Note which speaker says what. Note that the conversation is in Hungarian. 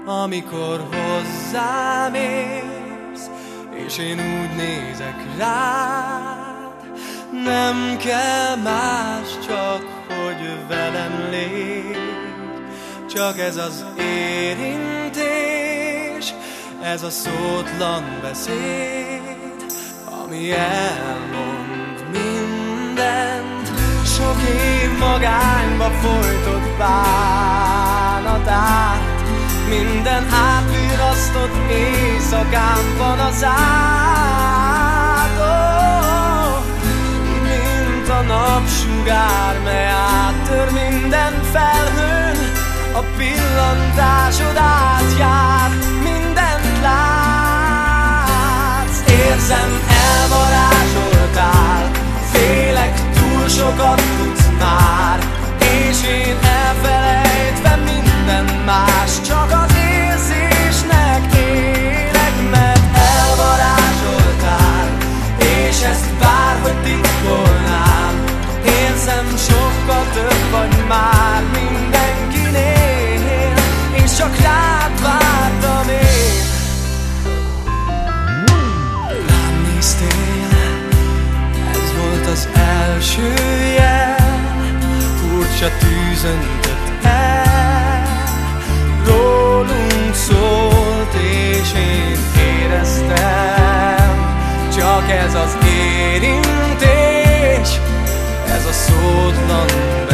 Speaker 1: amikor hozzám érsz, és én úgy nézek rád. Nem kell más, csak hogy velem légy, csak ez az érintés, ez a szótlan beszéd, ami elmond mindent. Sok év magányba folytott bánatát, minden átvirasztott éjszakámban az át, mint a napsugár, mely áttör minden felhőn, a pillantásod átjár, mindent látsz. Érzem, elvarázsoltál, félek, túl sokat tudsz már, és én elfelejtve minden más, csak az érzésnek élek, mert elvarázsoltál, és ezt bárhogy titkolnám. Érzem, sokkal több vagy már mindenkinél, és csak rád vártam én. Rám néztél, ez volt az első jel, furcsa tűz öntött el, rólunk szólt, és én éreztem, csak ez az érintés, ez a szótlan